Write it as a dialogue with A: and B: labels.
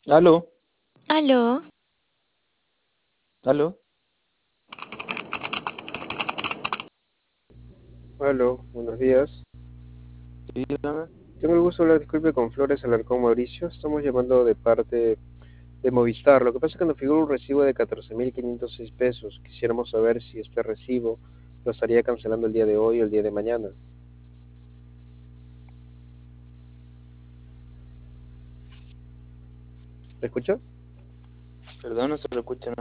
A: Aló,
B: Aló,
A: aló.
C: Aló, buenos días.
A: Sí, dígame.
C: Tengo el gusto de hablar, disculpe, con Flores Alarcón Mauricio. Estamos llamando de parte de Movistar. Lo que pasa es que nos figura un recibo de 14.506 pesos. Quisiéramos saber si este recibo lo estaría cancelando el día de hoy o el día de mañana. ¿Me escucha?
A: Perdón, no se lo escucha.